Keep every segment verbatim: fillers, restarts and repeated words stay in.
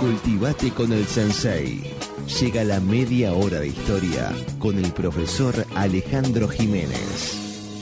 Cultivate con el Sensei. Llega la media hora de historia con el profesor Alejandro Jiménez.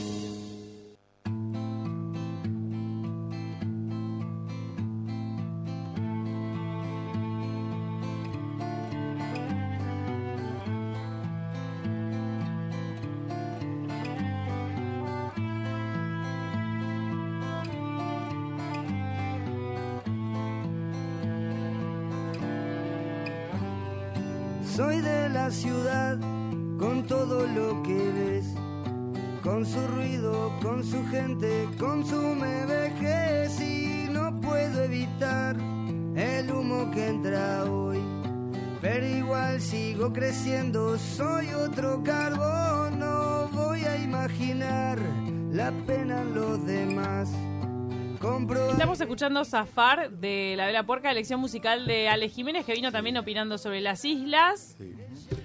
Soy de la ciudad, con todo lo que ves, con su ruido, con su gente, con su me vejez, y no puedo evitar el humo que entra hoy, pero igual sigo creciendo, soy otro carbón, no voy a imaginar la pena en los demás. Estamos escuchando Zafar de La Vela Puerca, elección musical de Ale Jiménez, que vino también opinando sobre las islas. Sí.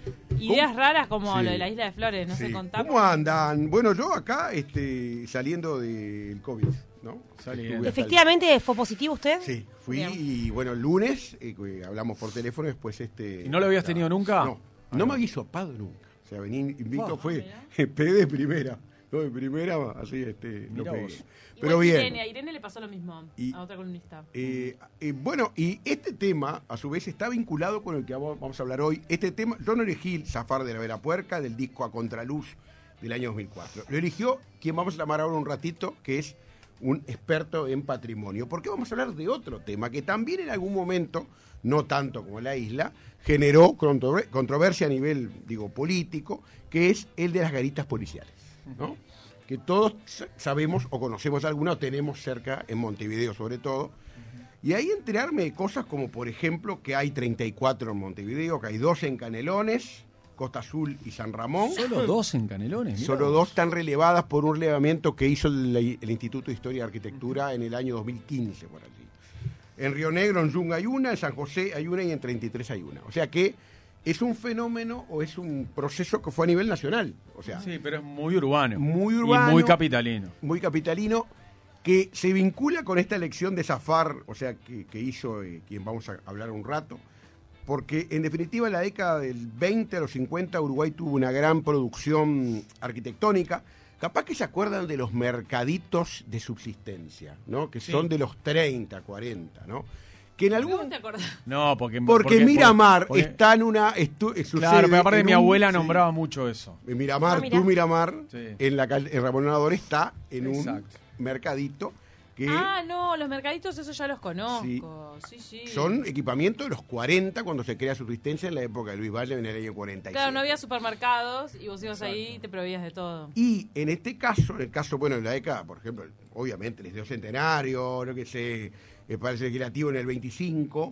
Ideas ¿Cómo? raras como sí. lo de la isla de Flores, no sí. sé, contamos. ¿Cómo andan? Bueno, yo acá este, saliendo del COVID, ¿no? ¿Efectivamente el... fue positivo usted? Sí, fui Bien. y bueno, el lunes eh, hablamos por teléfono, después este... ¿Y no lo habías la... tenido nunca? No, no me había hisopado nunca. O sea, vení invicto, oh, fue P de primera. No, de primera, así, este, lo pegué. Pero bien. Irene, a Irene le pasó lo mismo, y, a otra columnista. Eh, eh, bueno, y este tema, a su vez, está vinculado con el que vamos a hablar hoy. Este tema, yo no elegí Zafar de La Vela Puerca, del disco A Contraluz del año dos mil cuatro. Lo eligió quien vamos a llamar ahora un ratito, que es un experto en patrimonio. Porque vamos a hablar de otro tema que también en algún momento, no tanto como la isla, generó controversia a nivel, digo, político, que es el de las garitas policiales, ¿no? Que todos sabemos o conocemos alguna o tenemos cerca en Montevideo sobre todo. Uh-huh. Y ahí enterarme de cosas como, por ejemplo, que hay treinta y cuatro en Montevideo, que hay dos en Canelones, Costa Azul y San Ramón. ¿Solo dos en Canelones? Solo dos están relevadas por un relevamiento que hizo el, el Instituto de Historia y Arquitectura en el año dos mil quince, por allí. En Río Negro, en Yunga hay una, en San José hay una y en treinta y tres hay una. O sea que es un fenómeno o es un proceso que fue a nivel nacional. O sea, sí, pero es muy urbano. Muy urbano. Y muy capitalino. Muy capitalino, que se vincula con esta elección de Zafar, o sea, que, que hizo eh, quien vamos a hablar un rato, porque en definitiva en la década del veinte a los cincuenta Uruguay tuvo una gran producción arquitectónica. Capaz que se acuerdan de los mercaditos de subsistencia, ¿no? Que sí. son de los treinta, cuarenta, ¿no? Que en algún... ¿Cómo te acordás? No, porque... Porque, porque Miramar porque, está en una... Estu, claro, pero aparte de mi un, abuela sí. nombraba mucho eso. En Miramar, ah, mira. tú Miramar, sí. en la calle, en Ramón Nador está en Exacto. un mercadito que... Ah, no, los mercaditos esos ya los conozco. Sí, sí, sí. Son equipamientos de los cuarenta cuando se crea Subsistencia en la época de Luis Valle en el año cuarenta y seis. Claro, no había supermercados y vos ibas Exacto. ahí y te proveías de todo. Y en este caso, en el caso, bueno, en la década, por ejemplo, obviamente, el Centenario, lo que sé... Eh, para el legislativo en el veinticinco,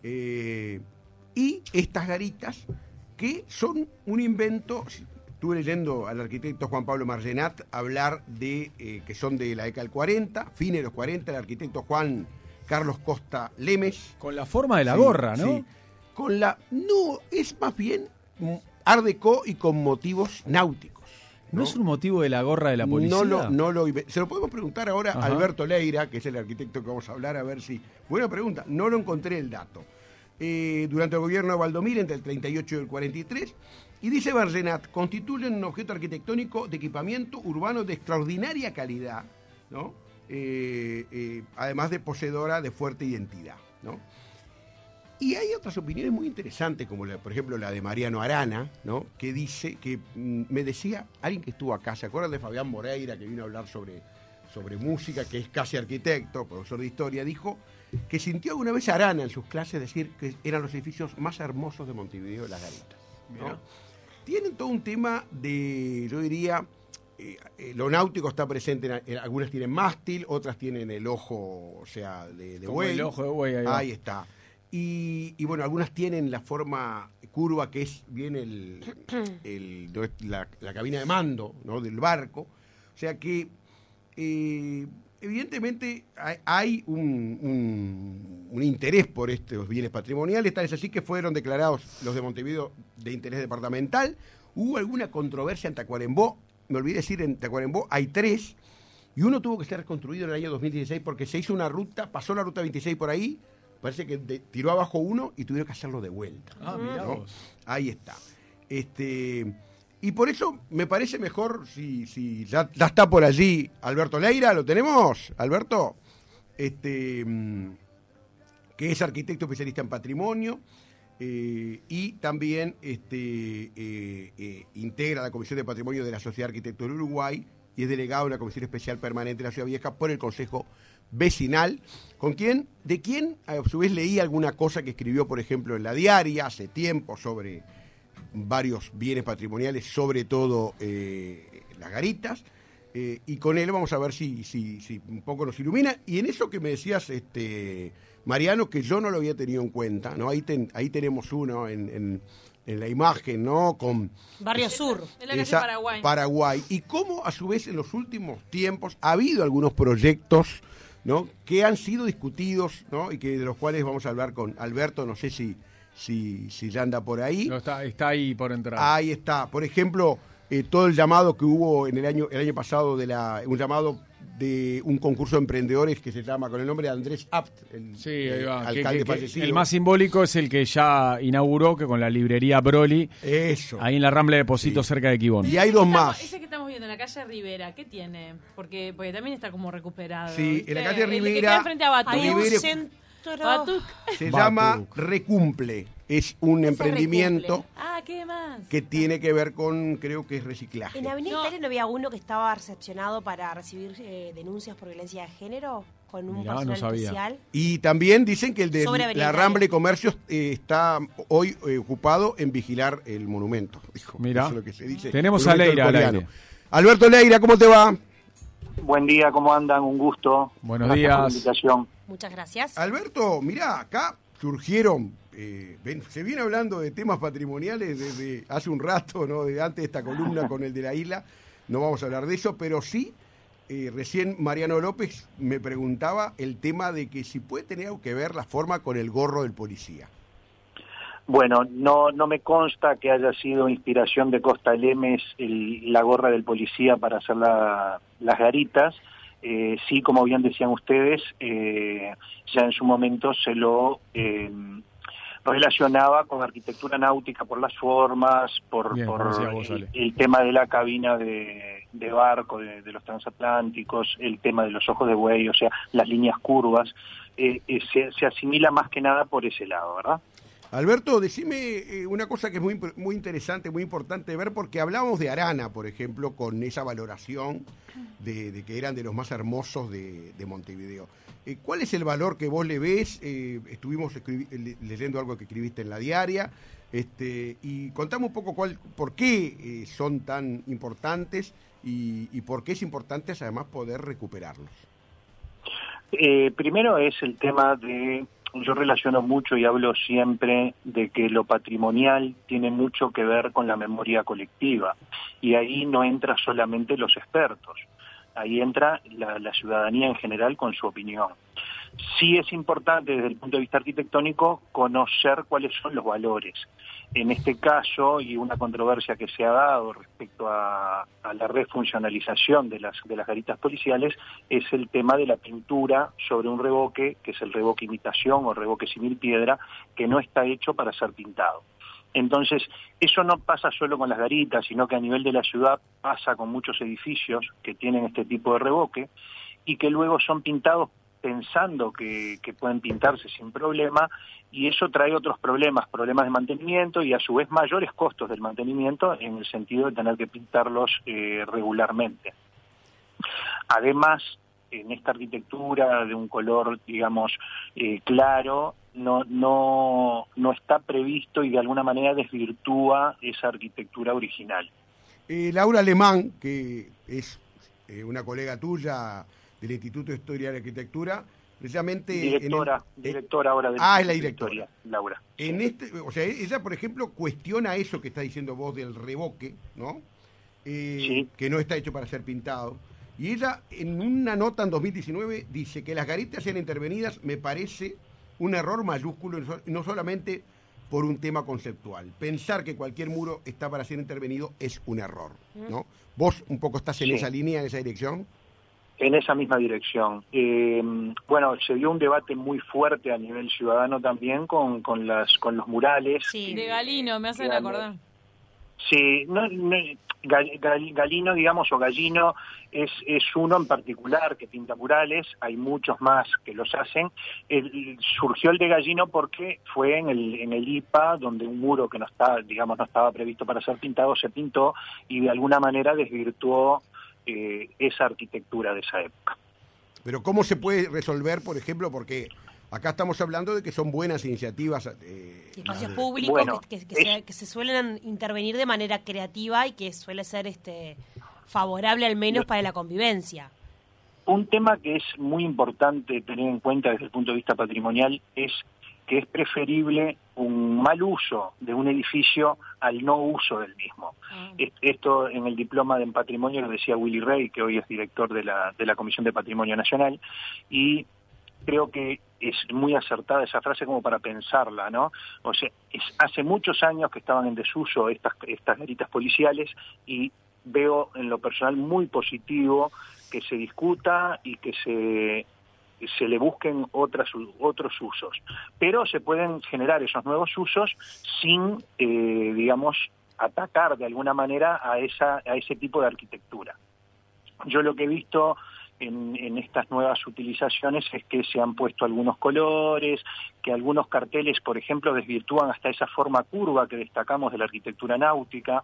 eh, y estas garitas que son un invento. Estuve leyendo al arquitecto Juan Pablo Margenat hablar de eh, que son de la década del cuarenta, fines de los cuarenta, el arquitecto Juan Carlos Costa Lemes. Con la forma de la sí, gorra, ¿no? Sí. Con la. No, es más bien Art Deco y con motivos náuticos. ¿No? ¿No es un motivo de la gorra de la policía? No lo, no lo, se lo podemos preguntar ahora a Alberto Leira, que es el arquitecto que vamos a hablar, a ver si... Buena pregunta, no lo encontré el dato. Eh, durante el gobierno de Valdomir, entre el treinta y ocho y el cuarenta y tres, y dice Bargenat, constituyen un objeto arquitectónico de equipamiento urbano de extraordinaria calidad, ¿no? Eh, eh, además de poseedora de fuerte identidad, ¿no? Y hay otras opiniones muy interesantes, como la, por ejemplo la de Mariano Arana, ¿no? Que dice, que mm, me decía alguien que estuvo acá, ¿se acuerdan de Fabián Moreira, que vino a hablar sobre, sobre música, que es casi arquitecto, profesor de historia? Dijo que sintió alguna vez a Arana en sus clases decir que eran los edificios más hermosos de Montevideo, las garitas, ¿no? Tienen todo un tema de, yo diría, eh, eh, lo náutico está presente, en, en, algunas tienen mástil, otras tienen el ojo, o sea, de, de buey. El ojo de buey, ahí, ahí está. Y, y bueno, algunas tienen la forma curva que es bien el, el, la, la cabina de mando, ¿no? del barco. O sea que eh, evidentemente hay, hay un, un, un interés por estos bienes patrimoniales, tal es así que fueron declarados los de Montevideo de interés departamental. Hubo alguna controversia en Tacuarembó, me olvidé decir, en Tacuarembó hay tres, y uno tuvo que ser reconstruido en el año dos mil dieciséis porque se hizo una ruta, pasó la ruta veintiséis por ahí, parece que de, tiró abajo uno y tuvieron que hacerlo de vuelta. Ah, mirá ¿no? vos. Ahí está. Este, y por eso me parece mejor, si, si ya, ya está por allí Alberto Leira, ¿lo tenemos, Alberto? Este, que es arquitecto especialista en patrimonio, eh, y también este, eh, eh, integra la Comisión de Patrimonio de la Sociedad de Arquitectos del Uruguay y es delegado de la Comisión Especial Permanente de la Ciudad Vieja por el Consejo Vecinal, con quien, de quien a su vez leí alguna cosa que escribió, por ejemplo, en La Diaria hace tiempo sobre varios bienes patrimoniales, sobre todo eh, las garitas, eh, y con él vamos a ver si, si, si un poco nos ilumina. Y en eso que me decías, este Mariano, que yo no lo había tenido en cuenta, ¿no? Ahí, ten, ahí tenemos uno en, en, en la imagen, ¿no? Con Barrio Sur. En la calle Paraguay. Paraguay. Y cómo, a su vez, en los últimos tiempos ha habido algunos proyectos, ¿no? Que han sido discutidos, ¿no? Y que de los cuales vamos a hablar con Alberto, no sé si si, si ya anda por ahí. No, está, está ahí por entrar. Ahí está. Por ejemplo, eh, todo el llamado que hubo en el año el año pasado de la un llamado de un concurso de emprendedores que se llama con el nombre de Andrés Apt, el sí, ahí va. alcalde que, que, fallecido. El más simbólico es el que ya inauguró, que con la librería Broly. Eso. Ahí en la Rambla de Posito, Sí. cerca de Quibón. Y hay dos más. Ese que estamos viendo en la calle Rivera, ¿qué tiene? Porque, porque también está como recuperado. Sí, ¿viste? en la calle El que Rivera- queda frente a Batuc. Hay un Rivera- centro. Batuc. Se Batuc. llama Recumple. Es un Ese emprendimiento Recumple. Ah, ¿qué más? que tiene que ver con, creo que es reciclaje. En Avenida No. Italia no había uno que estaba recepcionado para recibir eh, denuncias por violencia de género con un Mirá, no personal sabía. especial. Y también dicen que el de Sobre Avenida la Italia. Rambla de Comercios eh, está hoy eh, ocupado en vigilar el monumento. Dijo. Mirá. Eso es lo que se dice. Tenemos a Monumento Leira al coreano. aire. Alberto Leira, ¿cómo te va? Buen día, ¿cómo andan? Un gusto. Buenos Gracias por la días. invitación. Muchas gracias. Alberto, mirá, acá surgieron, eh, ven, se viene hablando de temas patrimoniales desde hace un rato, ¿no? De antes de esta columna con el de la isla, no vamos a hablar de eso, pero sí, eh, recién Mariano López me preguntaba el tema de que si puede tener algo que ver la forma con el gorro del policía. Bueno, no no me consta que haya sido inspiración de Costa Lemes el- la gorra del policía para hacer la- las garitas. Eh, sí, como bien decían ustedes, eh, ya en su momento se lo eh, relacionaba con arquitectura náutica por las formas, por, Bien, por como decía vos, el, Ale. el tema de la cabina de, de barco, de, de los transatlánticos, el tema de los ojos de buey, o sea, las líneas curvas, eh, eh, se, se asimila más que nada por ese lado, ¿verdad? Alberto, decime eh, una cosa que es muy, imp- muy interesante, muy importante ver, porque hablamos de Arana, por ejemplo, con esa valoración de, de que eran de los más hermosos de, de Montevideo. Eh, ¿Cuál es el valor que vos le ves? Eh, estuvimos escribi- le- leyendo algo que escribiste en La Diaria, este, y contame un poco cuál, por qué eh, son tan importantes y, y por qué es importante además poder recuperarlos. Eh, primero es el tema de, yo relaciono mucho y hablo siempre de que lo patrimonial tiene mucho que ver con la memoria colectiva y ahí no entra solamente los expertos, ahí entra la, la ciudadanía en general con su opinión. Sí es importante desde el punto de vista arquitectónico conocer cuáles son los valores. En este caso, y una controversia que se ha dado respecto a, a la refuncionalización de las, de las garitas policiales, es el tema de la pintura sobre un revoque, que es el revoque imitación o revoque simil piedra, que no está hecho para ser pintado. Entonces, eso no pasa solo con las garitas, sino que a nivel de la ciudad pasa con muchos edificios que tienen este tipo de revoque y que luego son pintados pensando que, que pueden pintarse sin problema, y eso trae otros problemas, problemas de mantenimiento y a su vez mayores costos del mantenimiento en el sentido de tener que pintarlos eh, regularmente. Además, en esta arquitectura de un color, digamos, eh, claro, no, no, no está previsto y de alguna manera desvirtúa esa arquitectura original. Eh, Laura Alemán, que es eh, una colega tuya del Instituto de Historia y Arquitectura, precisamente... Directora, en el, directora ahora del Ah, es la Instituto de directora. Historia, Laura. En este, o sea, ella, por ejemplo, cuestiona eso que está diciendo vos del revoque, ¿no? Eh, Sí. Que no está hecho para ser pintado. Y ella, en una nota en dos mil diecinueve, dice que las garitas sean intervenidas me parece un error mayúsculo, y no so- no solamente por un tema conceptual. Pensar que cualquier muro está para ser intervenido es un error, ¿no? ¿Vos un poco estás en Sí. esa línea, en esa dirección? En esa misma dirección. Eh, bueno, se dio un debate muy fuerte a nivel ciudadano también con, con, las, con los murales. Sí, de Galino, me hacen acordar. Sí, no, no, Gal, Gal, Galino, digamos, o Gallino, es, es uno en particular que pinta murales, hay muchos más que los hacen. El, surgió el de Gallino porque fue en el, en el I P A, donde un muro que no estaba, digamos, no estaba previsto para ser pintado, se pintó y de alguna manera desvirtuó Eh, esa arquitectura de esa época. Pero ¿cómo se puede resolver, por ejemplo, porque acá estamos hablando de que son buenas iniciativas? Eh, espacios públicos bueno, que, que, que, es... se, que se suelen intervenir de manera creativa y que suele ser este favorable al menos para la convivencia. Un tema que es muy importante tener en cuenta desde el punto de vista patrimonial es que es preferible un mal uso de un edificio al no uso del mismo. Ah. Esto en el diploma de patrimonio lo decía Willy Rey, que hoy es director de la, de la Comisión de Patrimonio Nacional, y creo que es muy acertada esa frase como para pensarla, ¿no? O sea, es, hace muchos años que estaban en desuso estas, estas garitas policiales y veo en lo personal muy positivo que se discuta y que se... se le busquen otras, otros usos, pero se pueden generar esos nuevos usos sin, eh, digamos, atacar de alguna manera a, esa, a ese tipo de arquitectura. Yo lo que he visto en, en estas nuevas utilizaciones es que se han puesto algunos colores, que algunos carteles, por ejemplo, desvirtúan hasta esa forma curva que destacamos de la arquitectura náutica,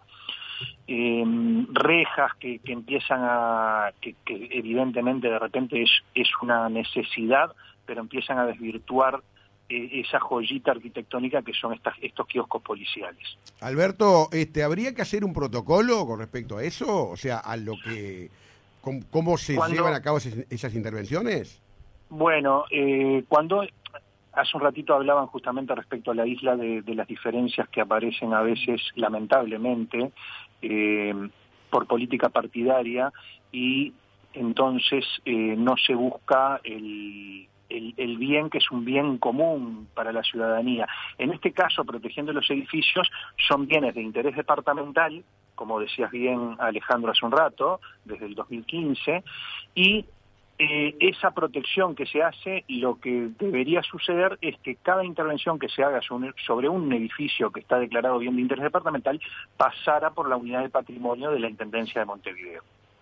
eh, rejas que, que empiezan a, que, que evidentemente de repente es, es una necesidad, pero empiezan a desvirtuar eh, esa joyita arquitectónica que son estas, estos kioscos policiales. Alberto, este, ¿habría que hacer un protocolo con respecto a eso? O sea, a lo que, ¿cómo, cómo se cuando, llevan a cabo esas, esas intervenciones? Bueno, eh, cuando... Hace un ratito hablaban justamente respecto a la isla de, de las diferencias que aparecen a veces, lamentablemente, eh, por política partidaria, y entonces eh, no se busca el, el, el bien, que es un bien común para la ciudadanía. En este caso, protegiendo los edificios, son bienes de interés departamental, como decías bien Alejandro hace un rato, desde el dos mil quince, y Eh, esa protección que se hace, lo que debería suceder es que cada intervención que se haga sobre un edificio que está declarado bien de interés departamental pasara por la unidad de patrimonio de la Intendencia de Montevideo.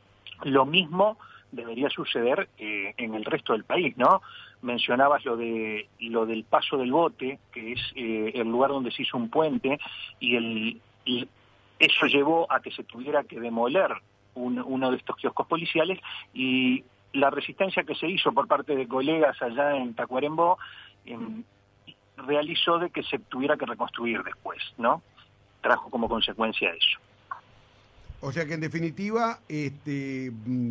Lo mismo debería suceder eh, en el resto del país, ¿no? Mencionabas lo de lo del Paso del Bote, que es eh, el lugar donde se hizo un puente, y, el, y eso llevó a que se tuviera que demoler un, uno de estos kioscos policiales, y la resistencia que se hizo por parte de colegas allá en Tacuarembó eh, realizó de que se tuviera que reconstruir después, ¿no? Trajo como consecuencia eso. O sea que en definitiva, este,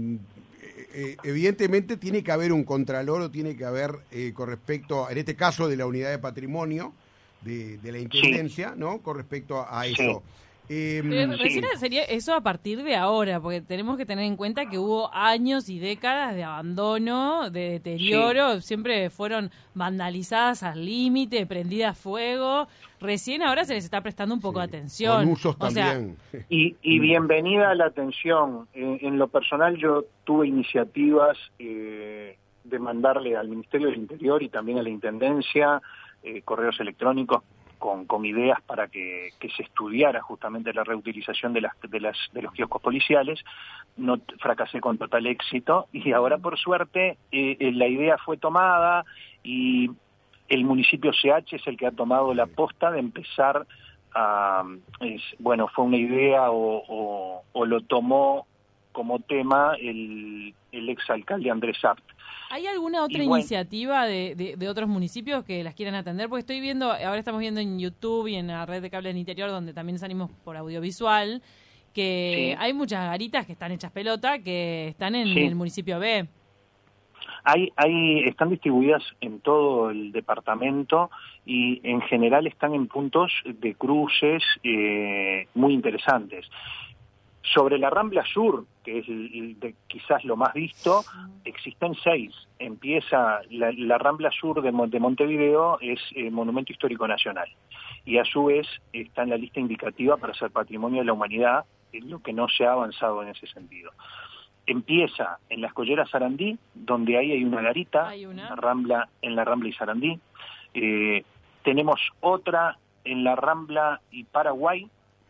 eh, evidentemente tiene que haber un contralor o tiene que haber, eh, con respecto, en este caso de la unidad de patrimonio de, de la Intendencia, sí, ¿no? Con respecto a, a eso. Sí. Eh, Pero recién sí. Sería eso a partir de ahora, porque tenemos que tener en cuenta que hubo años y décadas de abandono, de deterioro, sí. Siempre fueron vandalizadas al límite, prendidas a fuego. Recién ahora se les está prestando un poco sí. de atención. Con usos o también. Sea, y, y bienvenida a la atención. En, en lo personal yo tuve iniciativas eh, de mandarle al Ministerio del Interior y también a la Intendencia eh, correos electrónicos Con, con ideas para que, que se estudiara justamente la reutilización de las de las de los kioscos policiales. No fracasé con total éxito y ahora por suerte eh, eh, la idea fue tomada y el municipio C H es el que ha tomado la posta de empezar a es, bueno fue una idea o, o, o lo tomó como tema el, el exalcalde Andrés Abt. ¿Hay alguna otra bueno, iniciativa de, de, de otros municipios que las quieran atender? Porque estoy viendo, ahora estamos viendo en YouTube y en la red de cable del interior, donde también salimos por audiovisual, que sí. hay muchas garitas que están hechas pelota, que están en sí. el municipio B. Hay, hay, están distribuidas en todo el departamento y en general están en puntos de cruces eh, muy interesantes. Sobre la Rambla Sur, que es el, el de, quizás lo más visto, existen seis. Empieza la, la Rambla Sur de, de Montevideo, es eh, Monumento Histórico Nacional. Y a su vez está en la lista indicativa para ser Patrimonio de la Humanidad, lo que no se ha avanzado en ese sentido. empieza en la Escollera Sarandí, donde ahí hay una garita, hay una. En, la Rambla, en la Rambla y Sarandí. Eh, tenemos otra en la Rambla y Paraguay,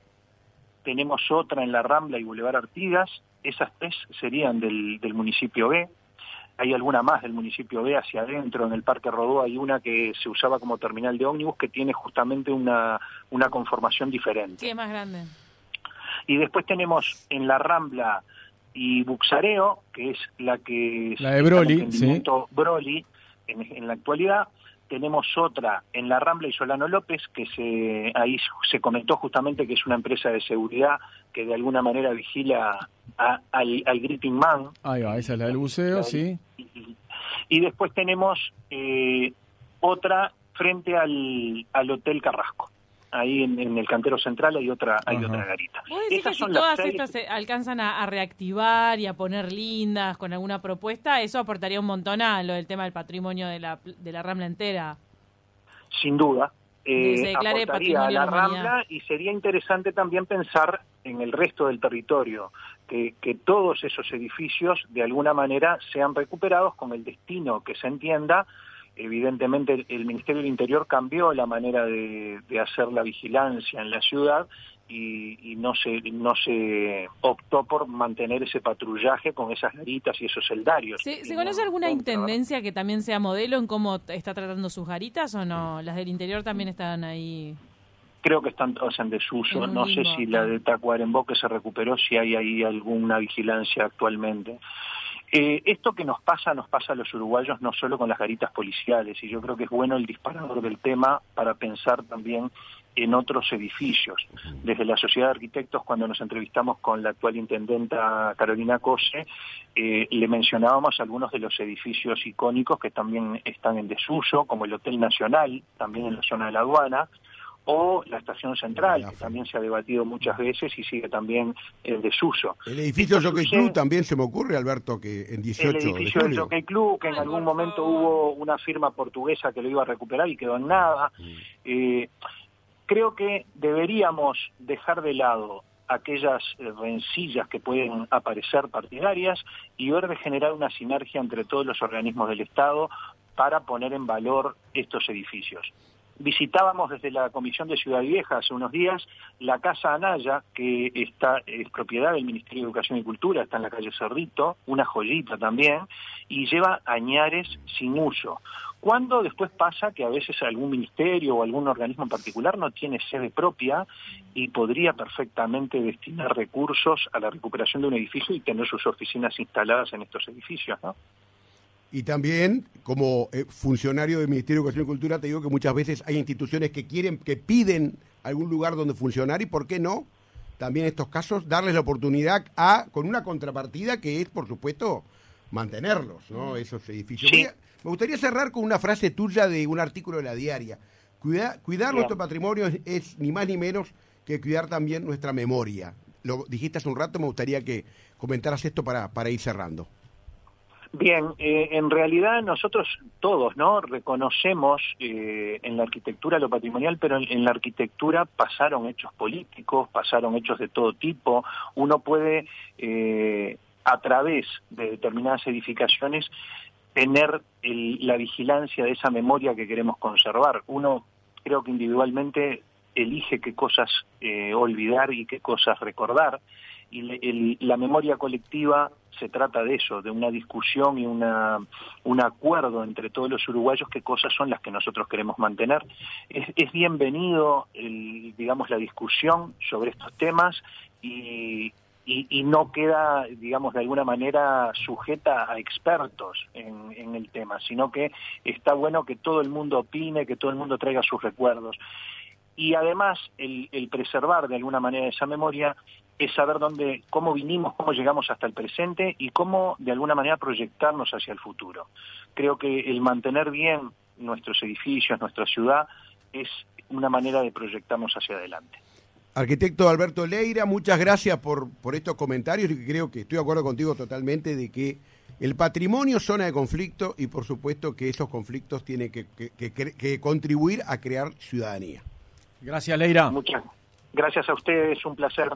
tenemos otra en la Rambla y Boulevard Artigas, esas tres serían del, del municipio B. Hay alguna más del municipio B hacia adentro, en el Parque Rodó hay una que se usaba como terminal de ómnibus que tiene justamente una, una conformación diferente. Sí, es más grande. Y después tenemos en la Rambla y Buxareo, que es la que... La de Broly, sí. Broly, en, en la actualidad. Tenemos otra en la Rambla y Solano López, que se ahí se comentó justamente que es una empresa de seguridad que de alguna manera vigila a, al, al Greeting Man. Ahí va, esa es la del buceo, ahí, sí. Y, y después tenemos eh, otra frente al, al Hotel Carrasco. Ahí en, en el Cantero Central hay otra hay Ajá. otra garita. ¿Vos decís Esas que son si las todas seis... estas se alcanzan a, a reactivar y a poner lindas con alguna propuesta, eso aportaría un montón a lo del tema del patrimonio de la, de la Rambla entera? Sin duda. Que se Eh, declare aportaría patrimonio a de la la humanidad. Rambla y sería interesante también pensar en el resto del territorio, que, que todos esos edificios de alguna manera sean recuperados con el destino que se entienda. Evidentemente el, el Ministerio del Interior cambió la manera de, de hacer la vigilancia en la ciudad y, y no se no se optó por mantener ese patrullaje con esas garitas y esos celdarios. ¿Se, ¿se conoce alguna intendencia que también sea modelo en cómo está tratando sus garitas o no? ¿Las del interior también están ahí? Creo que están todas en desuso. En No sé limbo. si la de Tacuarembó que se recuperó, si hay ahí alguna vigilancia actualmente. Eh, esto que nos pasa, nos pasa a los uruguayos no solo con las garitas policiales, y yo creo que es bueno el disparador del tema para pensar también en otros edificios. Desde la Sociedad de Arquitectos, cuando nos entrevistamos con la actual intendenta Carolina Cose, eh, le mencionábamos algunos de los edificios icónicos que también están en desuso, como el Hotel Nacional, también en la zona de la aduana, o la Estación Central, que también se ha debatido muchas veces y sigue también en desuso. El edificio Jockey Club también se me ocurre, Alberto, que en dieciocho El edificio de del julio. Jockey Club, que en algún momento hubo una firma portuguesa que lo iba a recuperar y quedó en nada. Eh, creo que deberíamos dejar de lado aquellas eh, rencillas que pueden aparecer partidarias y ver de generar una sinergia entre todos los organismos del Estado para poner en valor estos edificios. Visitábamos desde la Comisión de Ciudad Vieja hace unos días la Casa Anaya, que está es propiedad del Ministerio de Educación y Cultura, está en la calle Cerrito, una joyita también, y lleva añares sin uso. Cuando después pasa que a veces algún ministerio o algún organismo en particular no tiene sede propia y podría perfectamente destinar recursos a la recuperación de un edificio y tener sus oficinas instaladas en estos edificios, ¿no? Y también, como eh, funcionario del Ministerio de Educación y Cultura, te digo que muchas veces hay instituciones que quieren, que piden algún lugar donde funcionar y, ¿por qué no? También en estos casos, darles la oportunidad a, con una contrapartida que es, por supuesto, mantenerlos, ¿no? Esos edificios. Sí. Voy a- me gustaría cerrar con una frase tuya de un artículo de La Diaria. Cuida- cuidar Bien. nuestro patrimonio es, es ni más ni menos que cuidar también nuestra memoria. Lo dijiste hace un rato, me gustaría que comentaras esto para, para ir cerrando. Bien, eh, en realidad nosotros todos, ¿no? Reconocemos eh, en la arquitectura lo patrimonial, pero en, en la arquitectura pasaron hechos políticos, pasaron hechos de todo tipo. Uno puede, eh, a través de determinadas edificaciones, tener el, la vigilancia de esa memoria que queremos conservar. Uno, creo que individualmente, elige qué cosas eh, olvidar y qué cosas recordar. Y le, el, la memoria colectiva se trata de eso, de una discusión y una un acuerdo entre todos los uruguayos qué cosas son las que nosotros queremos mantener. Es, es bienvenido, el, digamos, la discusión sobre estos temas y, y, y no queda, digamos, de alguna manera sujeta a expertos en, en el tema, sino que está bueno que todo el mundo opine, que todo el mundo traiga sus recuerdos. Y además el, el preservar de alguna manera esa memoria es saber dónde, cómo vinimos, cómo llegamos hasta el presente y cómo de alguna manera proyectarnos hacia el futuro. Creo que el mantener bien nuestros edificios, nuestra ciudad, es una manera de proyectarnos hacia adelante. Arquitecto Alberto Leira, muchas gracias por, por estos comentarios y creo que estoy de acuerdo contigo totalmente de que el patrimonio es zona de conflicto y por supuesto que esos conflictos tienen que, que, que, que contribuir a crear ciudadanía. Gracias, Leira. Muchas gracias a ustedes, un placer.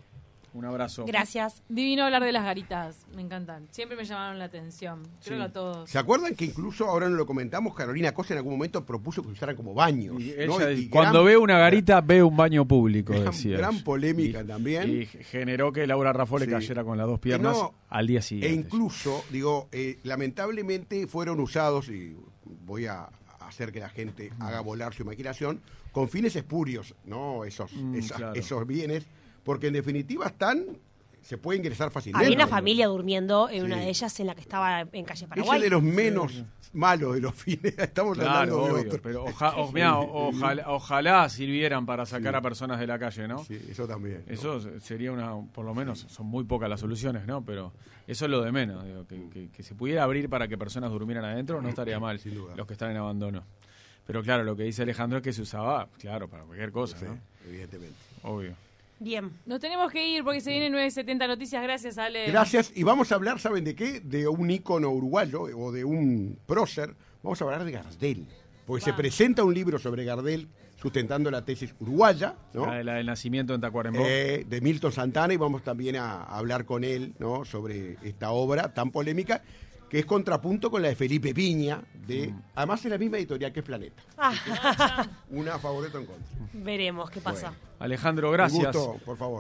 Un abrazo. Gracias. Divino hablar de las garitas, me encantan. Siempre me llamaron la atención. Creo Sí. que a todos. ¿Se acuerdan que incluso, ahora no lo comentamos, Carolina Costa en algún momento propuso que usaran como baños? Y ¿no? ella, Y cuando gran- ve una garita, ve un baño público, gran, decía. gran ella. polémica Y- también. Y generó que Laura Raffo le Sí. cayera con las dos piernas No, al día E siguiente. incluso, digo, eh, lamentablemente fueron usados, y voy a hacer que la gente haga volar su imaginación, con fines espurios, ¿no? Esos, Mm, esas- claro. esos bienes, porque en definitiva están, se puede ingresar fácilmente. Había una familia durmiendo en Sí. una de ellas en la que estaba en calle Ese Paraguay. de los menos malos de los fines, estamos Claro, hablando de obvio, otro. pero oja- o- mirá, o- ojalá, ojalá sirvieran para sacar Sí. a personas de la calle, ¿no? Sí, eso también. ¿no? Eso sería una, por lo menos, son muy pocas las soluciones, ¿no? Pero eso es lo de menos, digo, que, que- que se pudiera abrir para que personas durmieran adentro no estaría mal, Sin duda. los que están en abandono. Pero claro, lo que dice Alejandro es que se usaba, claro, para cualquier cosa, Sí, ¿no? evidentemente. Obvio. Bien. Nos tenemos que ir porque se vienen nueve setenta Noticias. Gracias, Ale. Gracias, y vamos a hablar, ¿saben de qué? De un ícono uruguayo o de un prócer. Vamos a hablar de Gardel, porque se Wow. presenta un libro sobre Gardel sustentando la tesis uruguaya, ¿no? La, de- la del nacimiento en Tacuarembó. Eh, de Milton Santana, y vamos también a, a hablar con él, ¿no? Sobre esta obra tan polémica que es contrapunto con la de Felipe Piña, de además es la misma editorial que es Planeta. Ah, Una a favor y otra en contra. veremos qué pasa. Bueno. Alejandro, Un gracias. gusto, por favor.